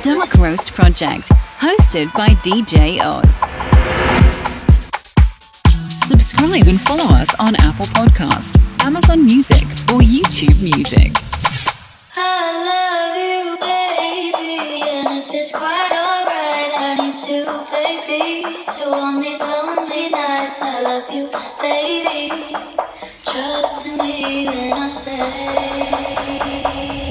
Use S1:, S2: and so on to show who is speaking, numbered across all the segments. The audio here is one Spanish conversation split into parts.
S1: Dark Roast Project, hosted by DJ Oz. Subscribe and follow us on Apple Podcast, Amazon Music, or YouTube Music.
S2: I love you, baby, and if it's quite alright, I need you, baby. So on these lonely nights, I love you, baby. Trust in me when I say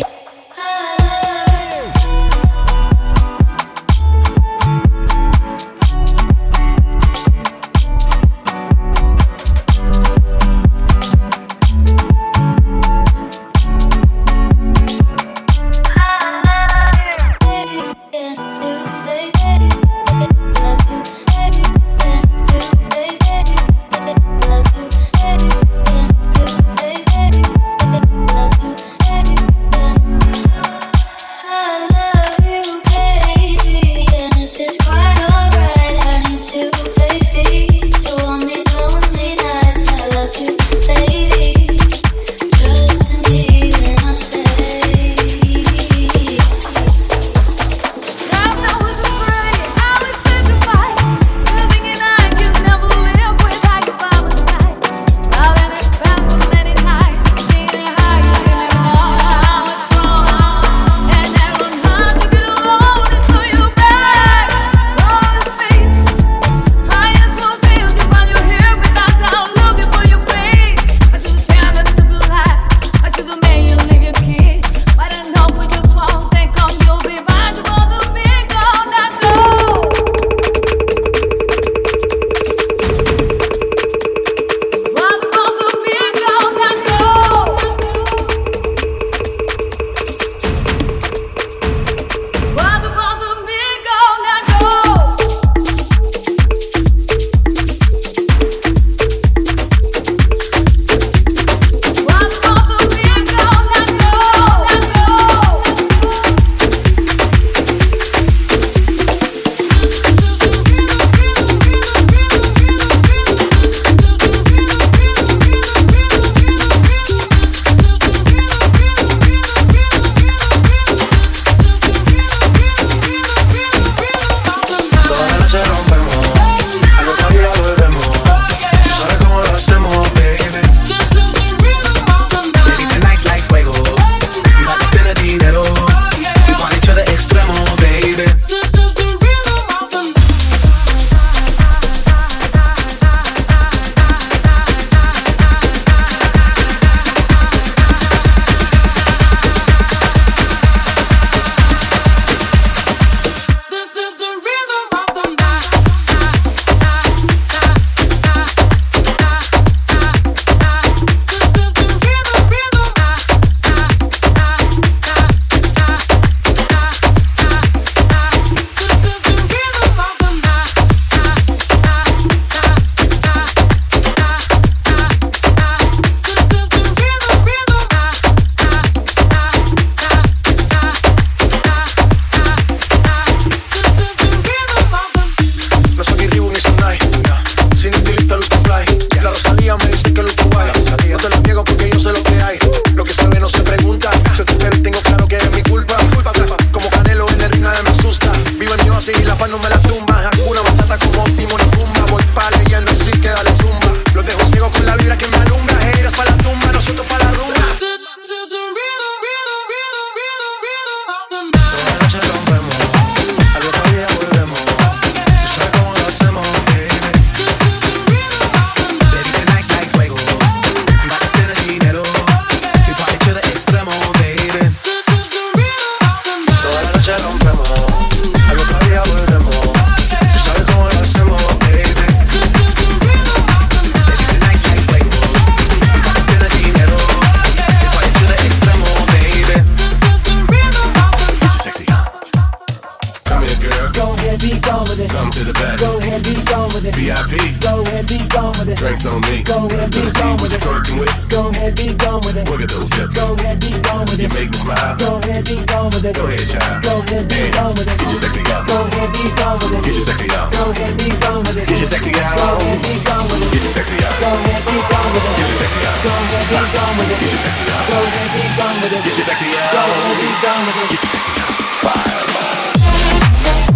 S3: Get your sexy out. Get your sexy out. Get your sexy out. Fire.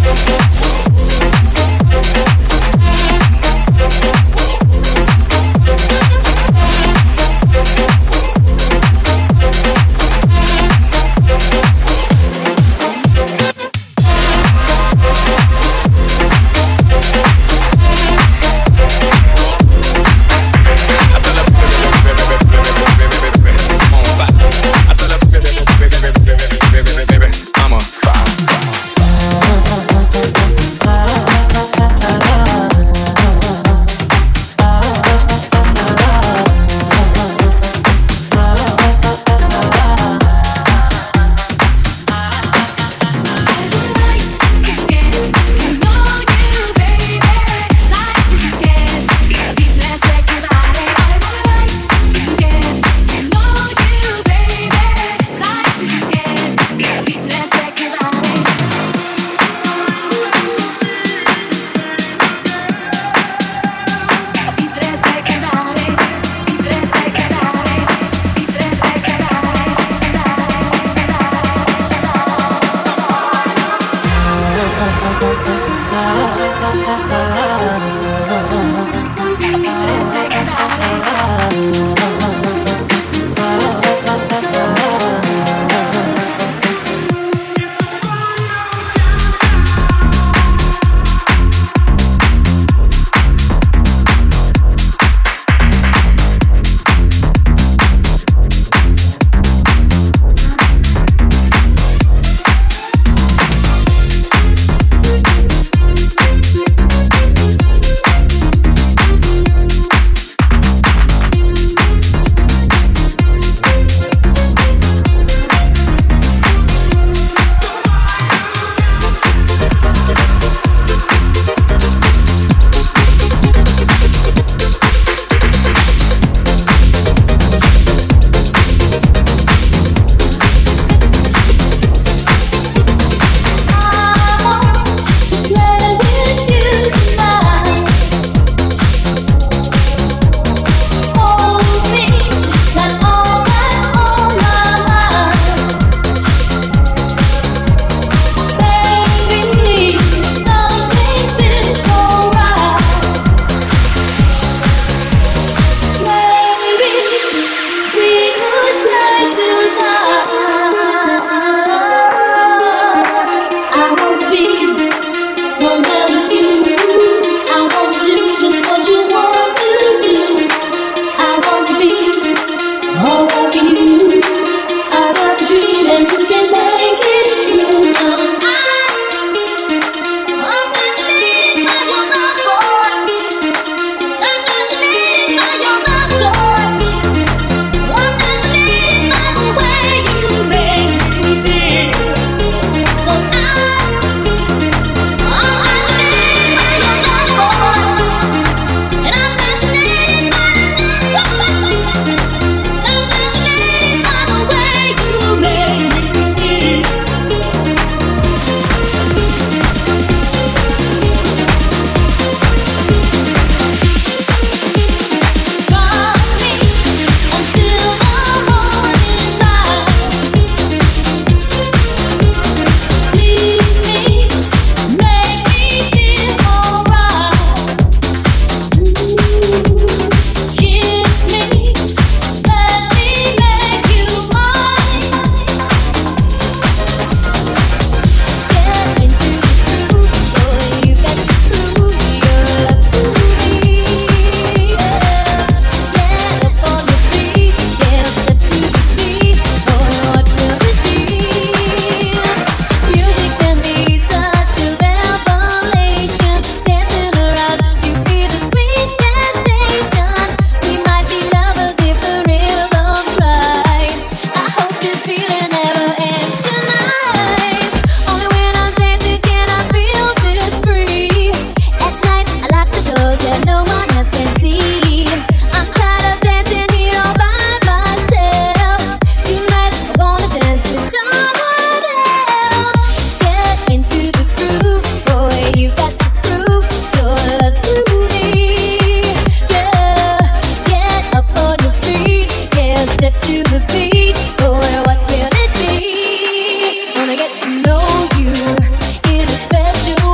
S2: Wanna get to know you in a special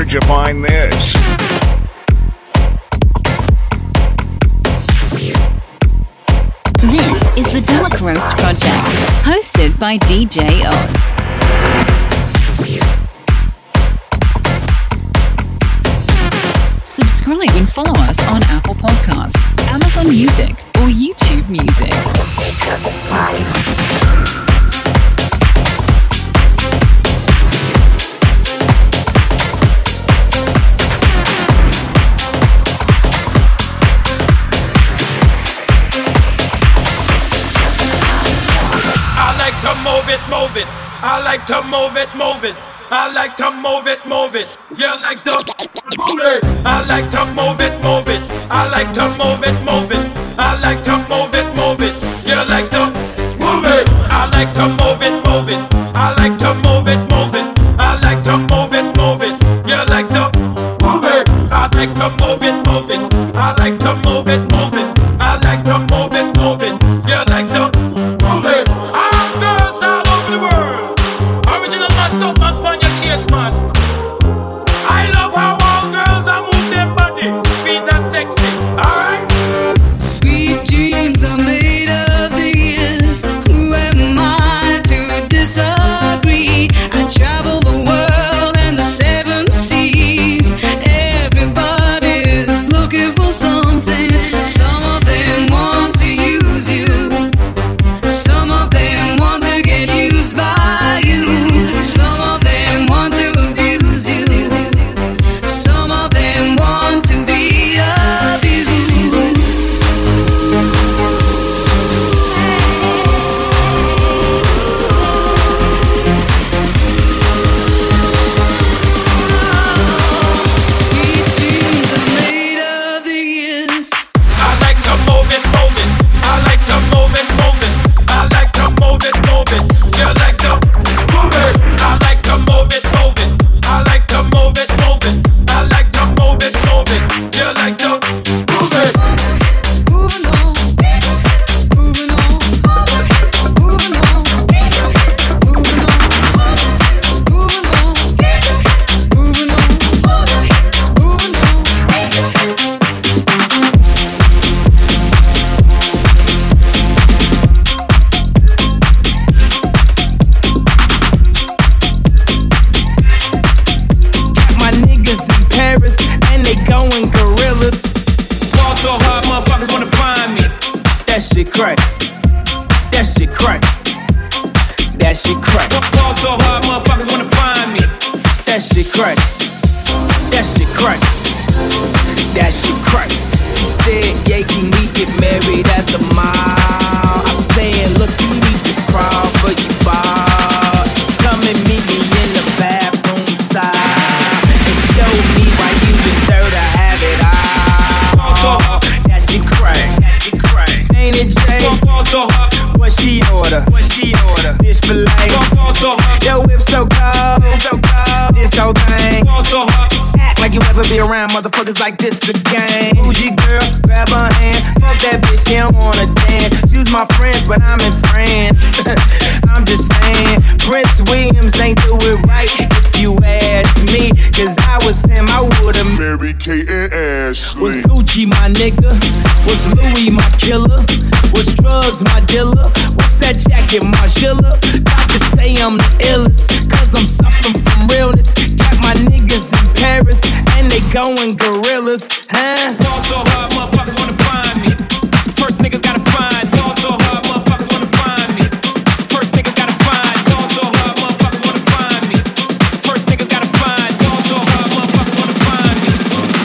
S3: Where'd you find this?
S1: This is the Dark Roast Project, hosted by DJ Oz. Subscribe and follow us on Apple Podcast, Amazon Music, or YouTube Music.
S4: Move it. I like to move it, move it. I like to move it, move it. You like to move it. I like to move it, move it. I like to move it, move it. I like to move it, move it. You like to move it. I like to move it, move it. I like to move it, move it. I like to move it, move it. You like to move it. I like to move it, move it. I like to move it, move it. I like to move it, move it. You like to move it. Man. I love how all girls are move their body, sweet and sexy, alright?
S5: Sweet dreams are made of these. Who am I to disagree? I travel the world and the seven seas. Everybody's looking for something. Some of them want to use you. Some of them want to get used by you. Some of them want to abuse you. Some of them want to be abused. Sweet dreams are made of these.
S4: I like to move it, move it. I like to move it, move it. I like to move it, move it. You like to move it. I like to move it, move it. I like to move it, move it. I like to move it, move it. You like to move it.
S5: Moving on, moving on, moving on, moving on, moving on, moving on, moving
S6: My niggas in Paris and they going gorillas. Ball so hard, motherfuckers wanna find me. That shit crack. That shit crack. That shit crack. Ball so hard, motherfuckers wanna find me. That shit crack. That shit crack. That shit crack. She said, yeah, can we get married at the mall? I said, look, you need to crawl for you ball. Come and meet me in the bathroom style. Show me why you deserve to have it all. That shit crack, that shit crack. Ain't it Jay? What she order? What she order? Fish fillet. Yo, whip so cold, so cold. This whole thing. Act like you ever be around motherfuckers like this again. Bougie girl, grab her hand. Fuck that bitch, she don't wanna dance. She's my friends, but I'm in France. I'm just saying, Prince Williams ain't do it right if you ask me. Cause I was him, I would've
S3: Mary Kate and Ashley.
S6: Was Gucci my nigga? Was Louis my killer? Was drugs my dealer? What's that jacket, Margiela? Doctors say I'm the illest, cause I'm suffering from realness. Got my niggas in Paris, and they going gorillas, huh? Ball so hard, motherfuckers wanna find me. First niggas gotta find. Ball so hard, motherfuckers wanna find me. First niggas gotta find. Ball so hard, motherfuckers wanna find me. First niggas gotta find. Ball so hard, motherfuckers wanna find me.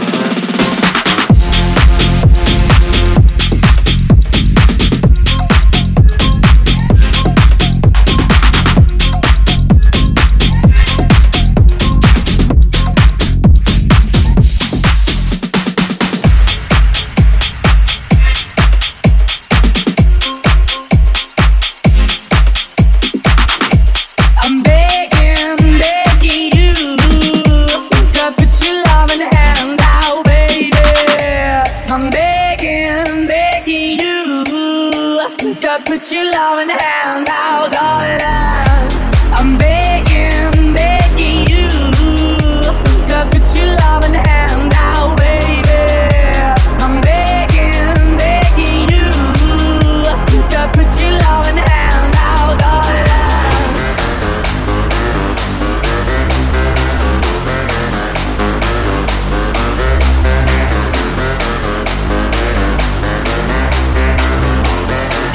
S5: Put your love in the hand out all the time. I'm begging you to put your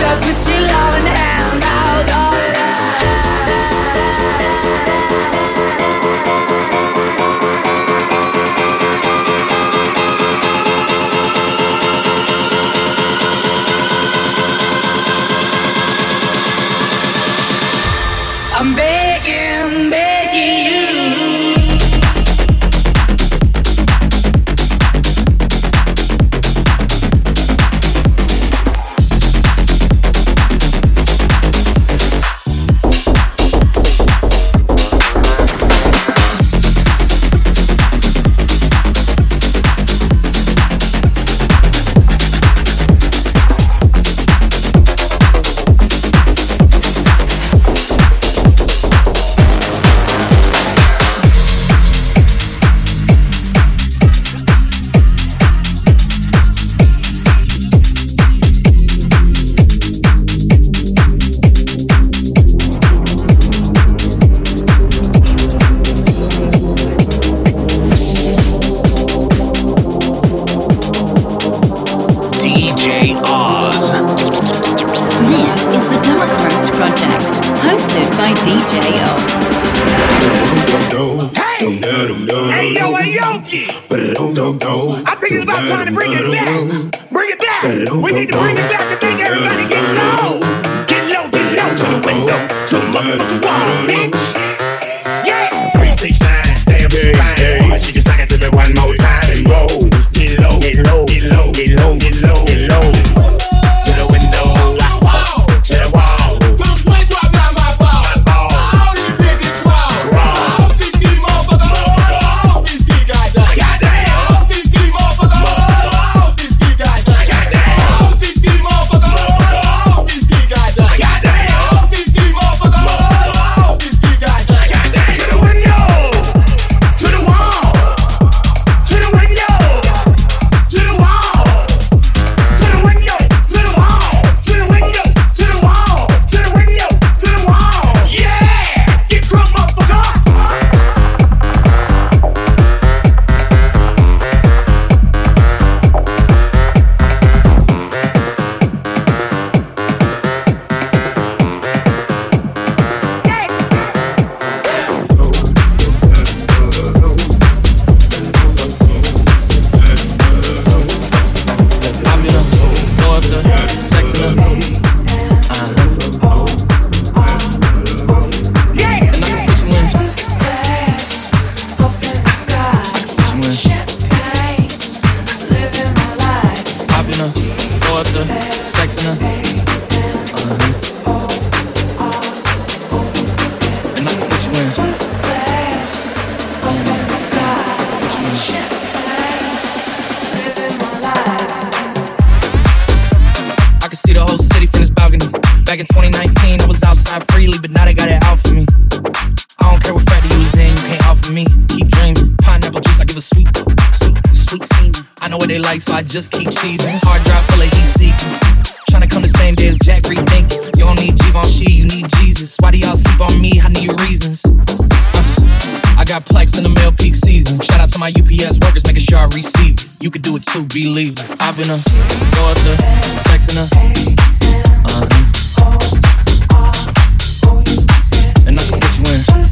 S5: I'm begging, begging you.
S7: I think it's about time to bring it back. Bring it back. We need to bring it back and make everybody get low. Get low, to the window, to the motherfucking wall, bitch. Yeah. 369, damn fine. She just sang it to me one more time and roll. Get low, get low, get low, get low, get low, get low. To the window, to the wall. Don't play, drop down my ball. All these bitches crawl. All these motherfuckers. All these guys done.
S6: Back in 2019, I was outside freely, but now they got it out for me. I don't care what factor you was in, you can't offer me. Keep dreaming, pineapple juice, I give a sweet semen. I know what they like, so I just keep cheesing. Hard drive full of heat seeking. Tryna come the same day as Jack rethinking. You don't need Givenchy, you need Jesus. Why do y'all sleep on me? I need reasons. I got Plex in the mail peak season. Shout out to my UPS workers, making sure I receive it. You could do it too, believe it. I've been go up the sex in and I can put you in.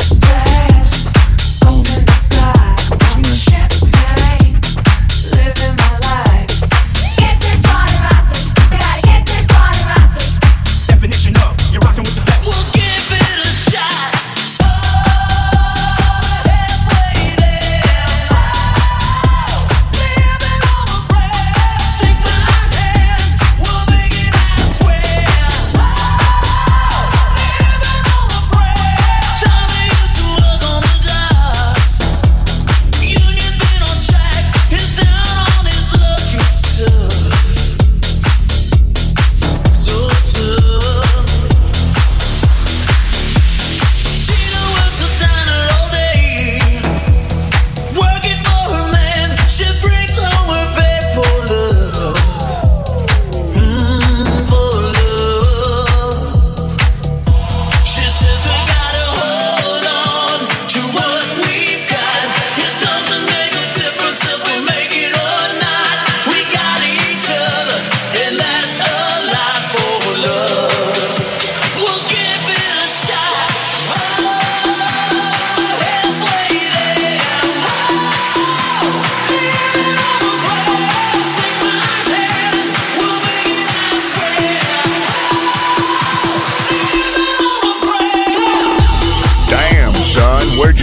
S2: Living my life. Get this party rockin'. We gotta get this party rockin'.
S7: Definition of you're rockin' with the best.
S5: We'll give it a shot.
S2: Living on a prayer. Take my hand, we'll make it, I swear.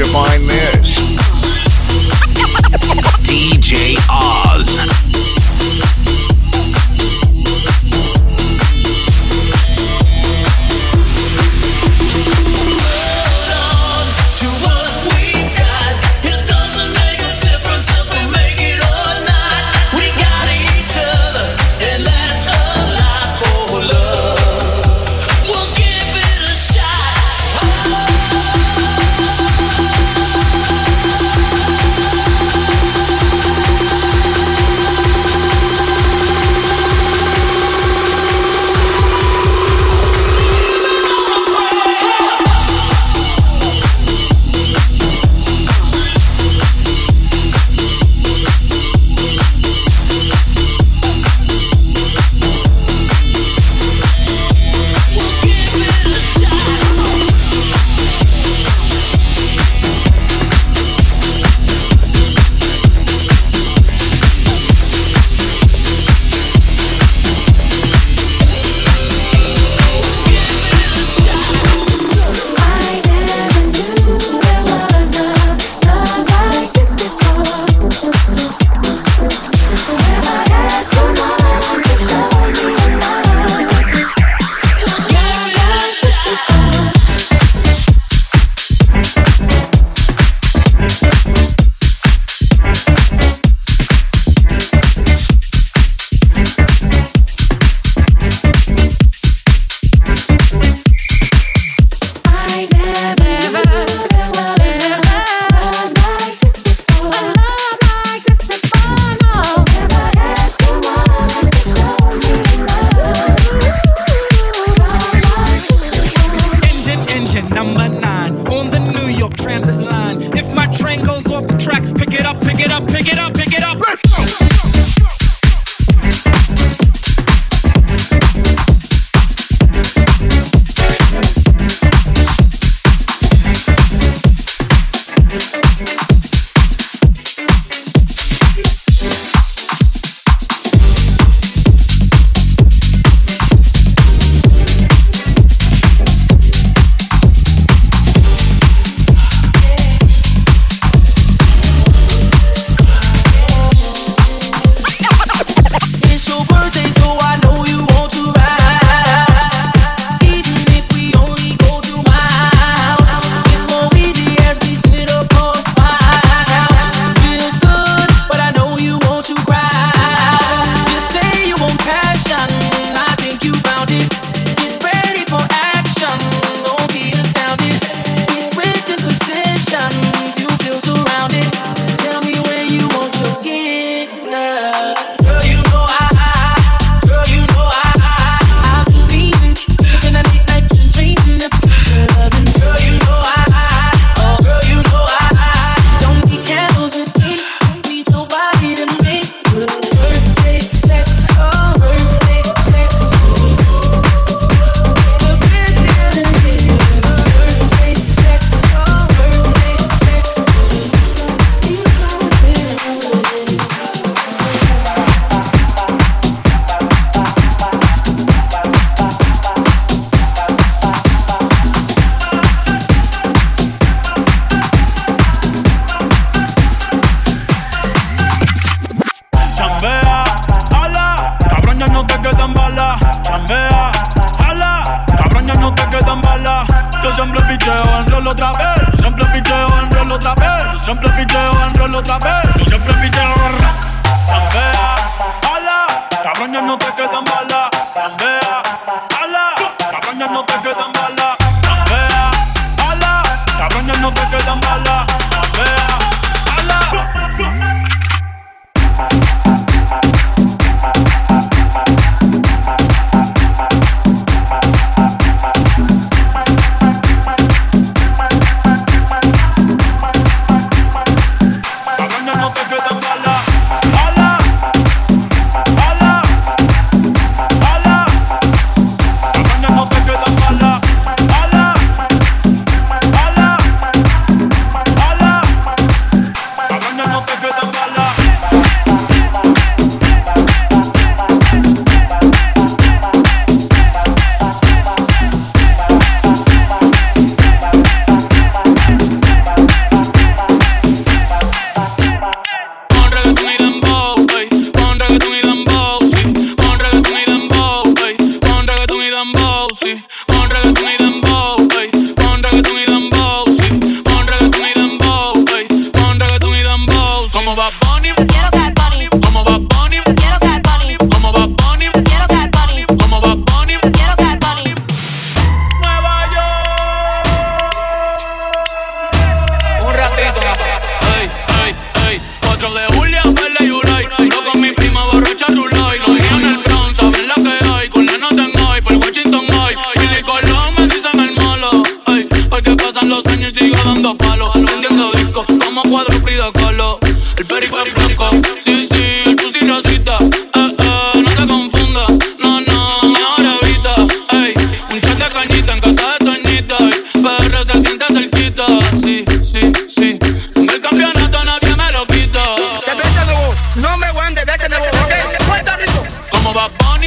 S3: you find this?
S8: DJ Oz.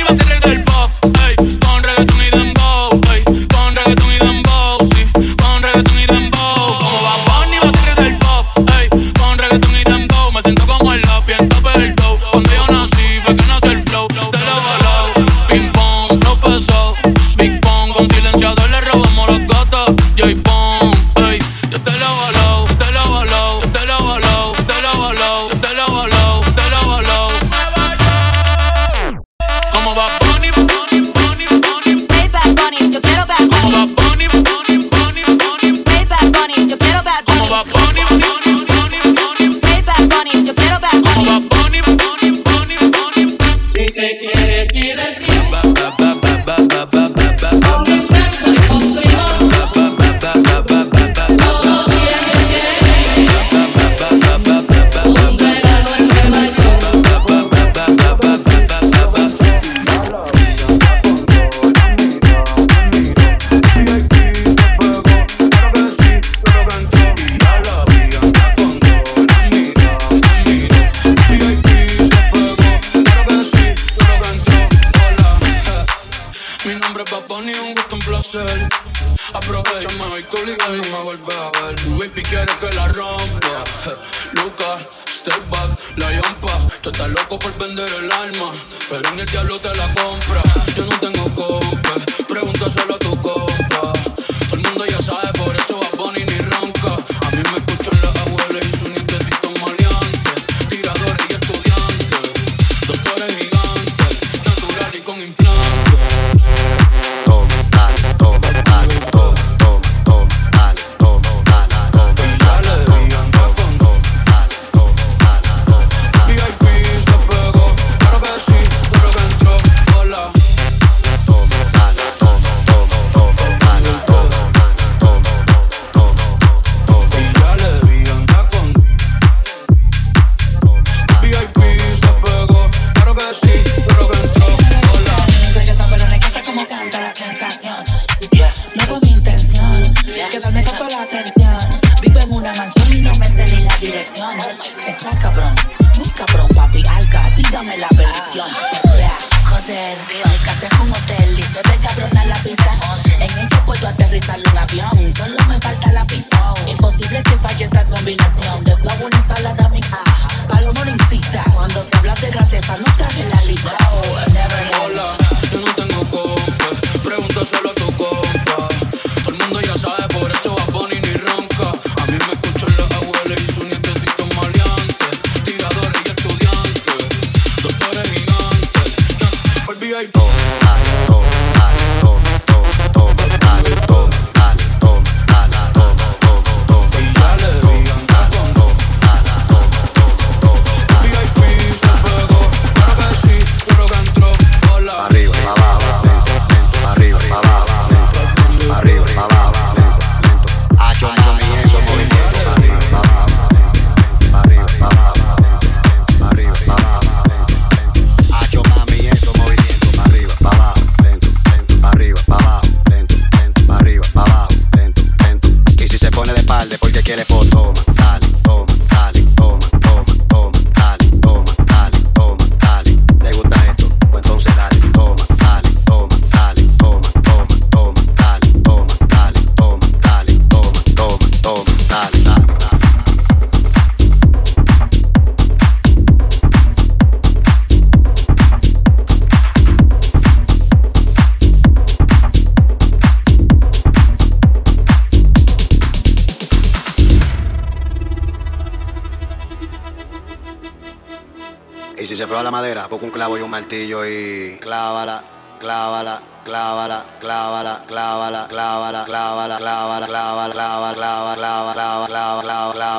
S9: Y si se prueba la madera, pongo un clavo y un martillo y clávala, clávala, clávala, clávala, clávala, clávala, clávala, clávala, clávala, clávala, clávala, clávala,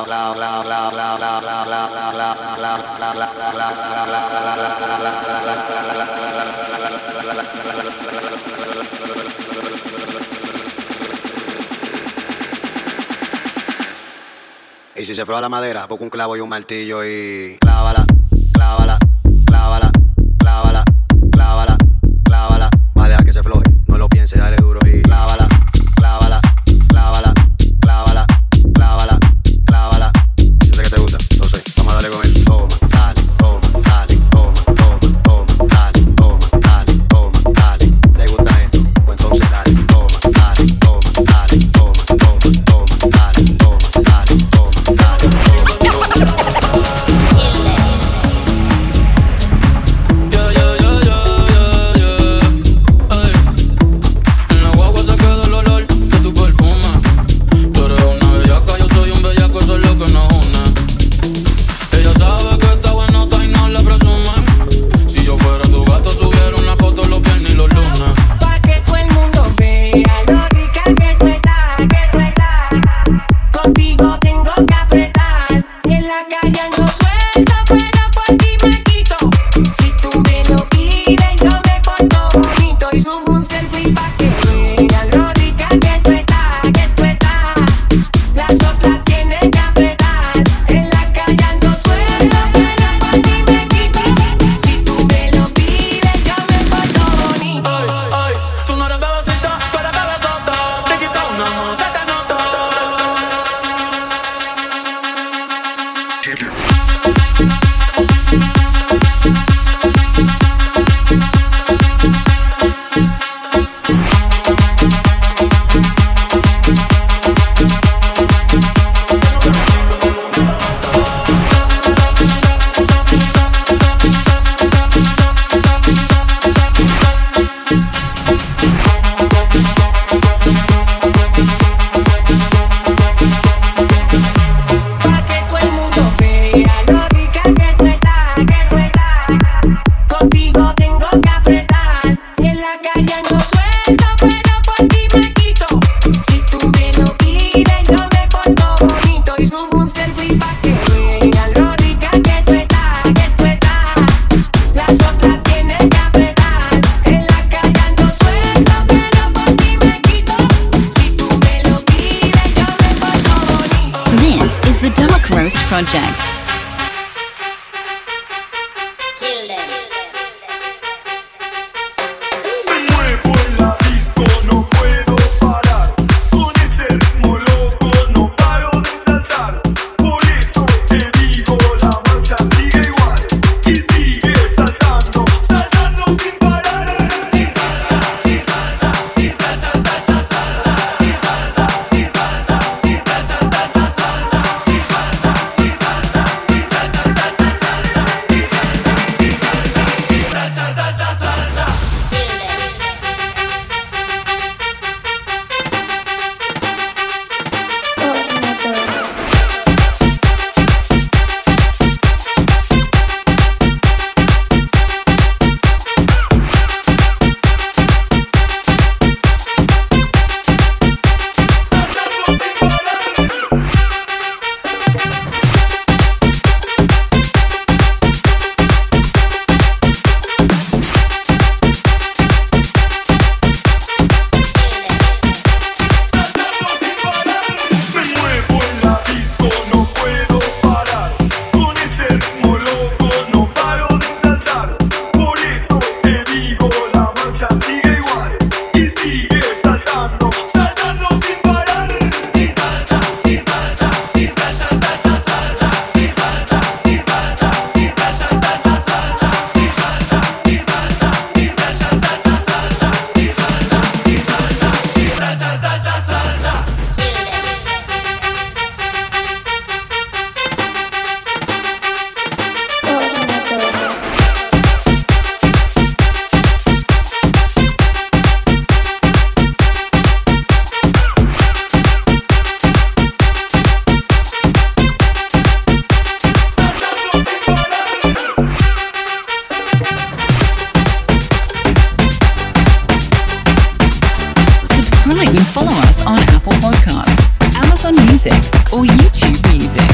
S9: y si se prueba la madera, pongo un clavo y un martillo y clávala, clávala, clávala, clávala, clávala, clávala. Va a dejar que se floje, no lo piense, dale duro y clávala, clávala, clávala, clávala, clávala, clávala. Yo sé que te gusta, lo sé, vamos a darle con él. Toma, dale, toma, dale, toma, toma, toma, dale, toma, dale,
S5: calle ando suelta, pero por ti me quito. Si tú me lo pides, yo me porto bonito y subo un selfie pa' que vean lo rica que tú estás, que tú estás. Las otras tienen que apretar. En la calle ando suelta, pero por ti me quito. Si tú me lo pides, yo me porto bonito.
S1: This is the Dark Roast Project. Follow us on Apple Podcast, Amazon Music, or YouTube Music.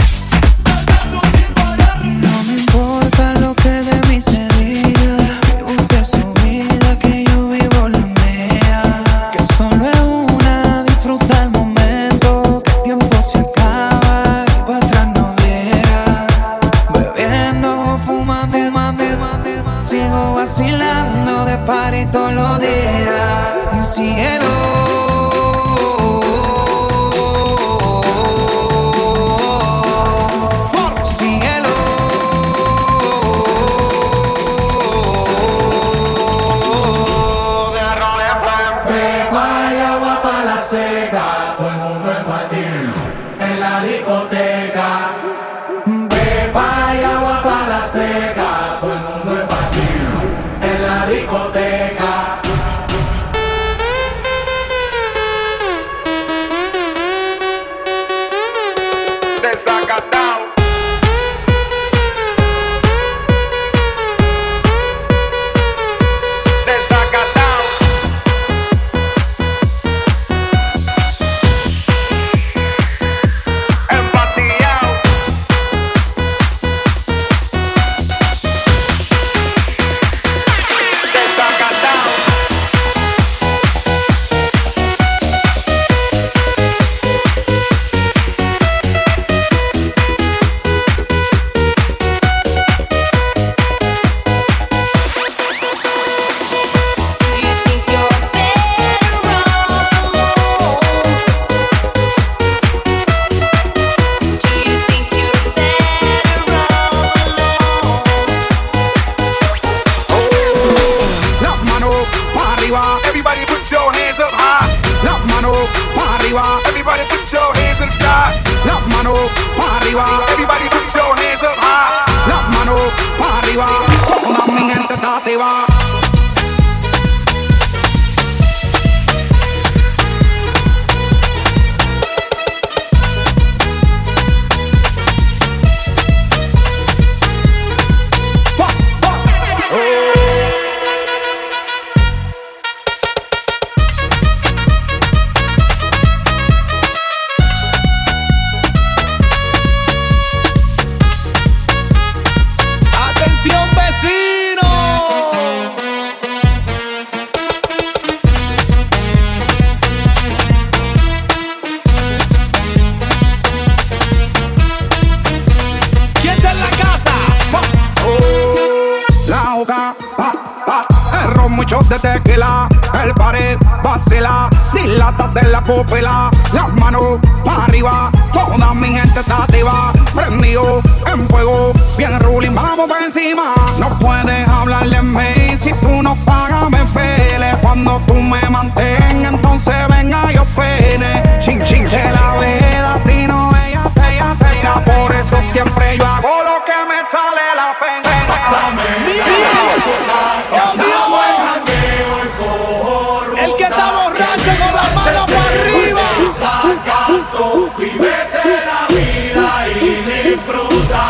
S5: No me importa lo que de mí se diga, que busque su vida, que yo vivo la mía. Que solo es una, disfruta el momento, que el tiempo se acaba y para atrás no viera. Bebiendo, fumando, sigo vacilando de party todos los días. Y síguelo.
S10: shot de tequila, el party vacila, dilátate la pupila, las manos para arriba, toda mi gente está activa, prendido en fuego, bien ruling, vamos por encima. No puedes hablar de mí si tú no pagas, me pele. Cuando tú me mantengas, entonces venga yo pene. Chin chin de la vida, si no ella tenga. Por eso siempre yo hago lo que me sale la pena.
S7: El que está borracho con las manos para arriba.
S11: Vivete la vida y disfruta.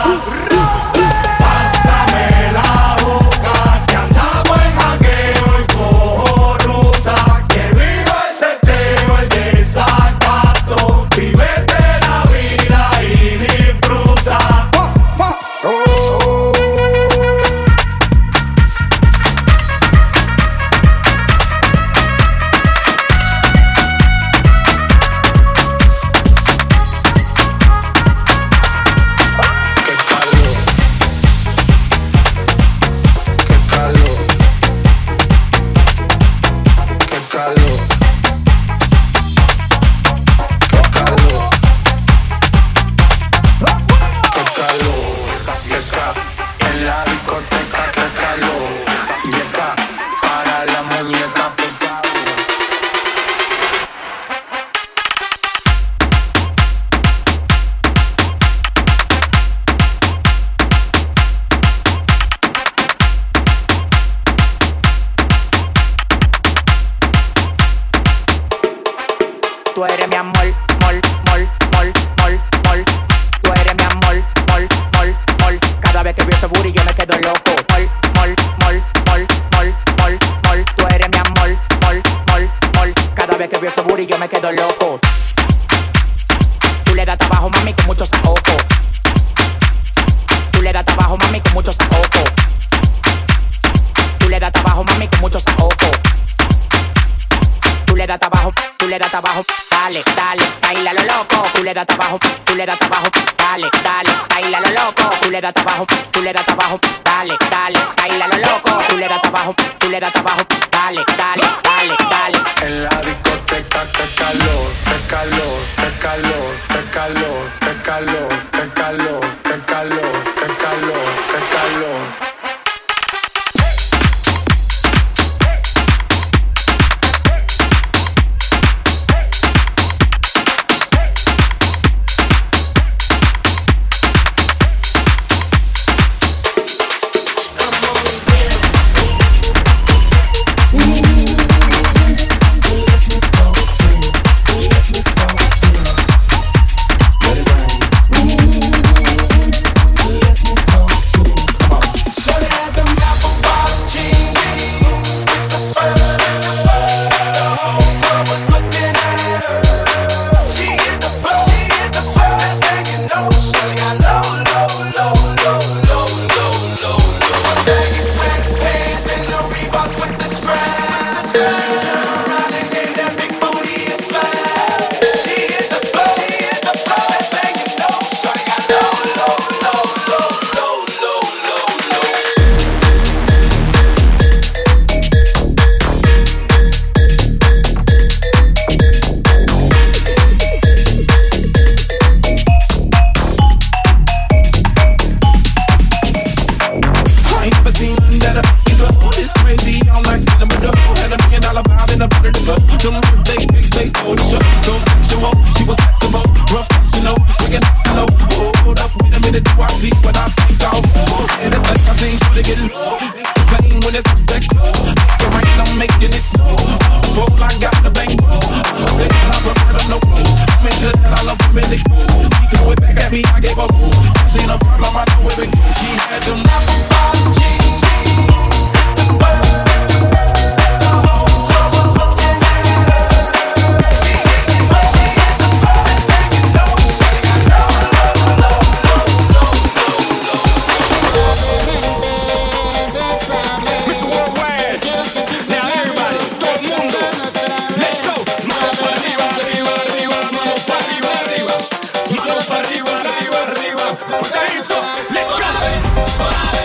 S11: Pásame la boca, que andamos en jangueo y cojo ruta. Que viva el teteo, el desacato. Vivete la vida y disfruta.
S12: Tú eres mi amor, mol, mol, mol, mol, mol. Tú eres mi amor, mol, mol, mol. Cada vez que veo ese booty yo me quedo loco. Mol, mol, mol, mol, mol, mol, mol. Tú eres mi amor, mol, mol, mol. Cada vez que veo ese booty yo me quedo loco. Tú le das trabajo, mami, con mucho saoco. Tú le das trabajo, mami, con mucho saoco. Tú le das trabajo, mami, con mucho saoco. Tú le das trabajo, dale, dale, baila lo loco. Tú le das trabajo, dale, dale, baila lo loco. Tú le das trabajo, dale, dale, baila lo loco. Tú le das trabajo, dale, dale, dale, dale.
S11: En la discoteca, qué calor, qué calor, qué calor, qué calor, qué calor, qué calor, qué calor, qué calor, qué calor.
S7: Let's go!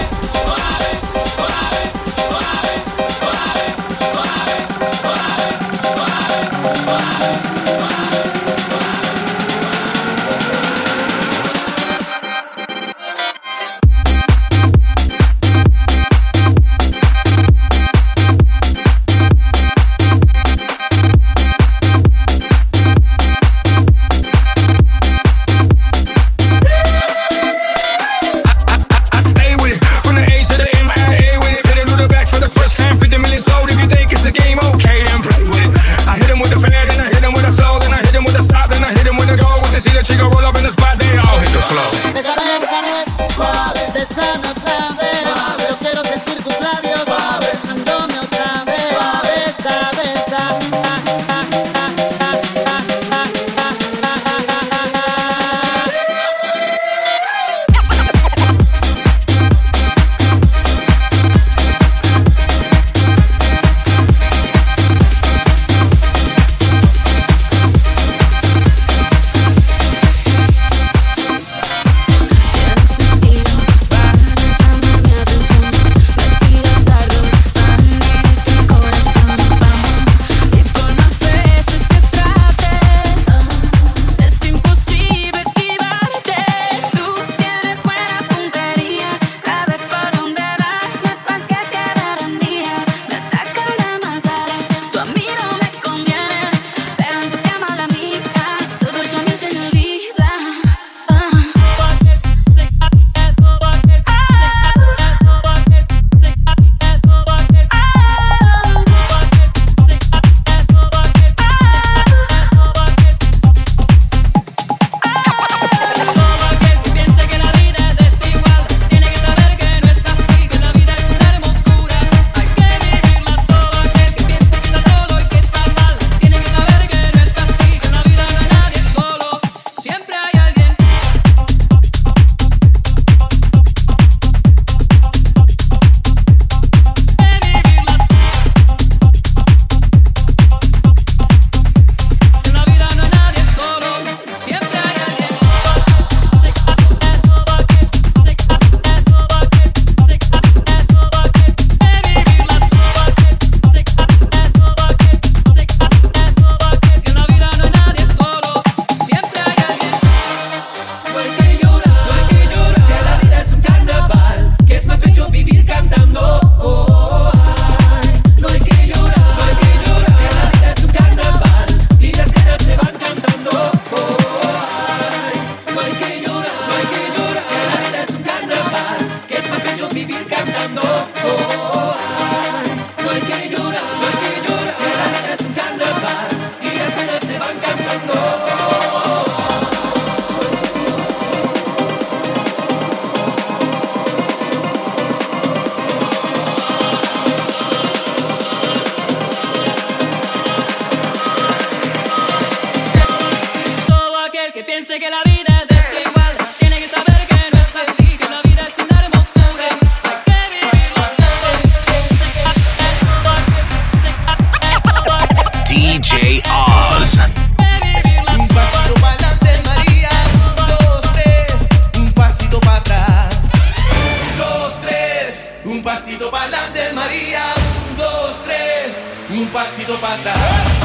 S13: pasito para atrás.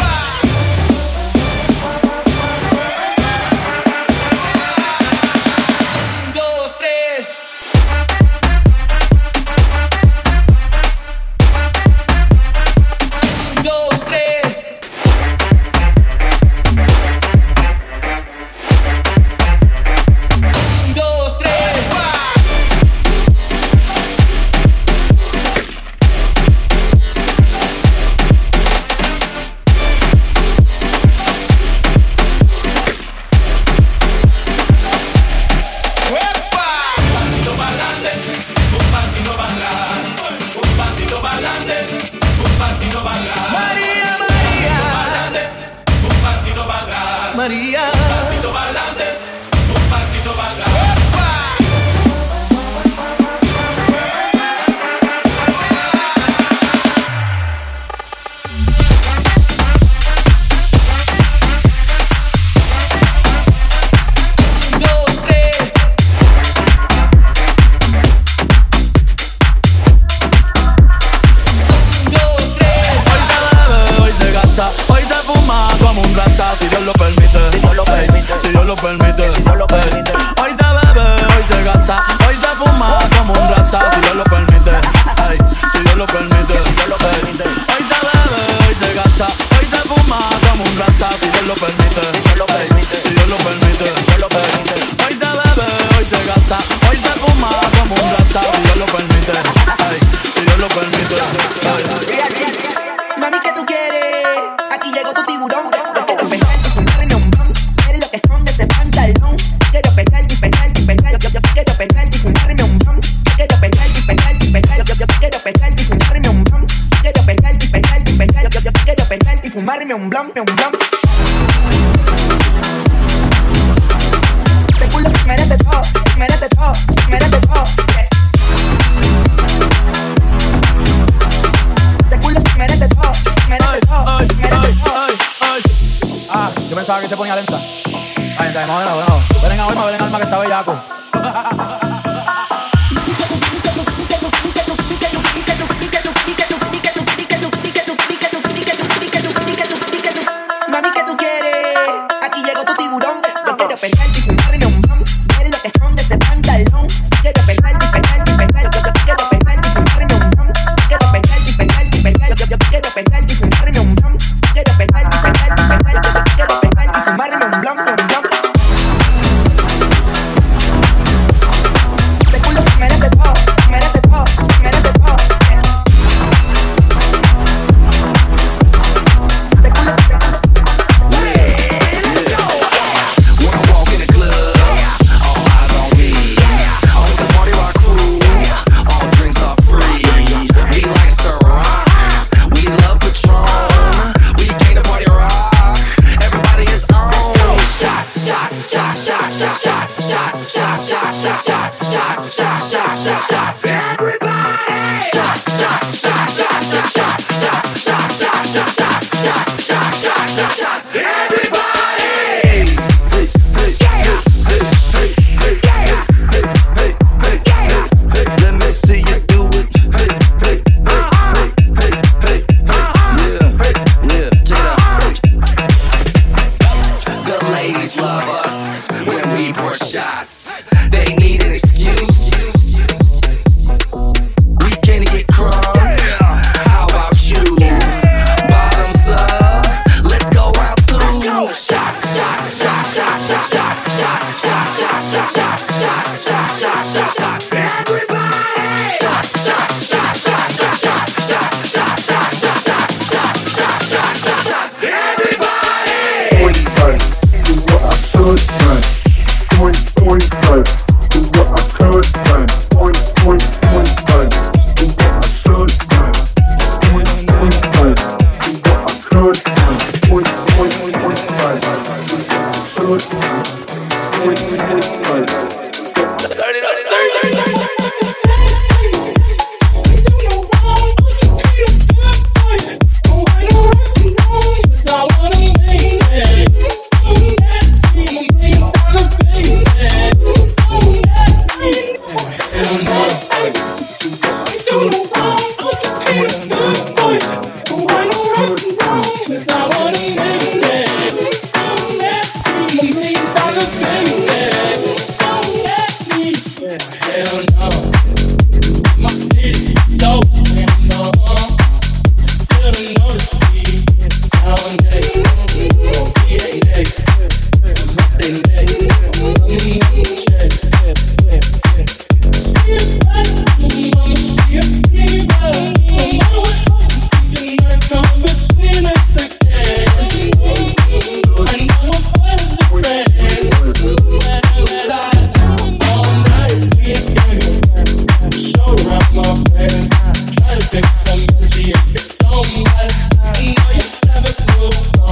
S11: María, un pasito para adelante, un pasito para atrás.
S14: Si Dios lo permite, si Dios lo permite, si Dios lo permite, si Dios lo permite. Hoy se bebe, hoy se gasta, hoy se fuma como un rata. Si Dios lo permite, ay, si Dios lo permite, si Dios lo permite. Hoy se bebe, hoy se gasta, hoy se fuma como un rata. Si Dios lo permite, si Dios lo permite, si Dios lo permite, si Dios lo permite. Hoy se bebe, hoy se gasta, hoy se fuma como un rata. Si Dios lo permite, ay, si Dios lo permite, ay.
S15: Mami, ¿qué tú quieres? Aquí llegó tu tiburón. Yo fumarme un blunt, un blunt. Este culo se merece todo, se merece todo, se merece todo, yes. Este culo se merece todo, se merece todo, se merece todo.
S14: Ah, yo pensaba que se ponía lenta. Ahí está, no. Ven alma que está bellaco.
S15: Mami, ¿qué tú quieres? Aquí llegó tu tiburón. Yo quiero pegarte y fumarme un blunt. Eres lo que esconde ese pantalón. Quiero pegarte y pegarte y pegarte. Yo quiero pegarte y fumarme un blunt. Quiero pegarte y pegarte y pegarte. Yo quiero pegarte y fumarme un blunt. Quiero pegarte y pegarte y pegarte. Yo quiero pegarte y fumarme un blunt, un blunt. Este culo se merece todo, se merece todo, se merece todo, yes. Este culo se merece todo.
S16: Try to pick some energy and get somebody. I know you never knew.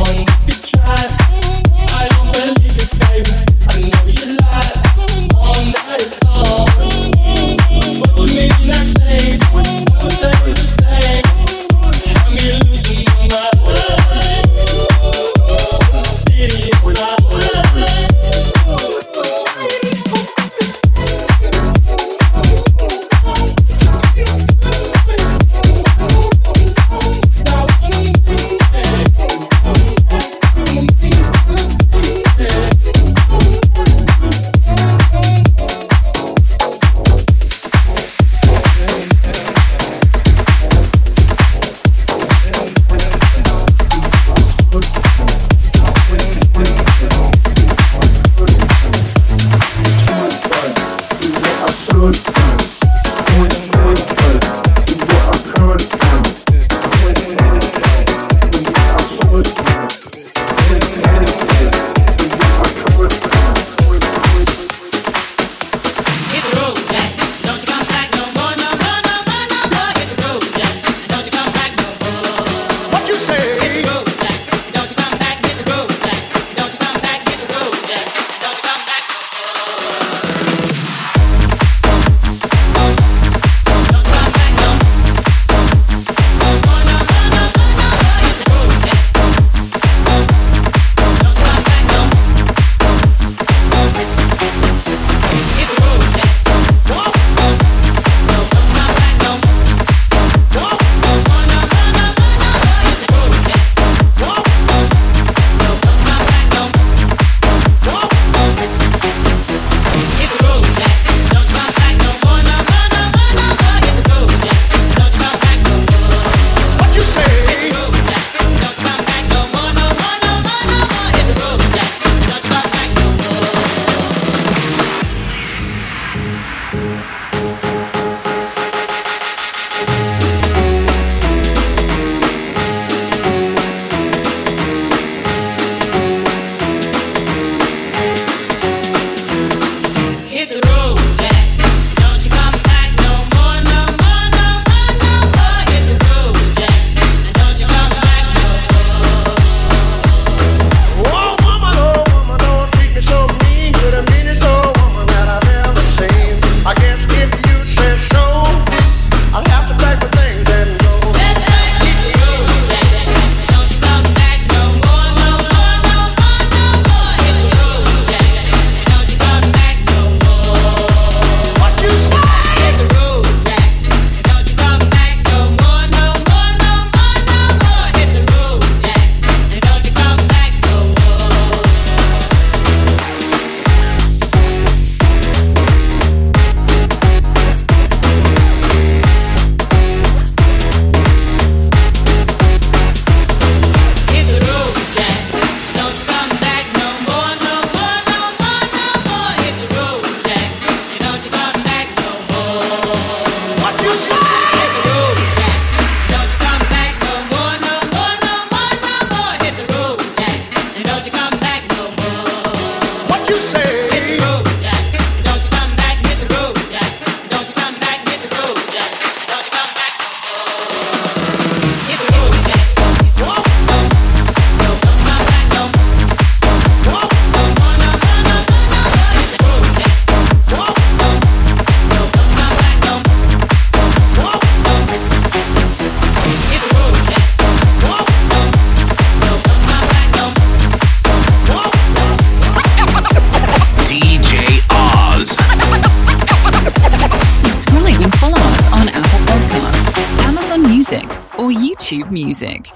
S1: YouTube Music.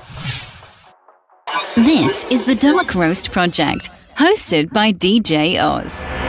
S1: This is the Dark Roast Project, hosted by DJ Oz.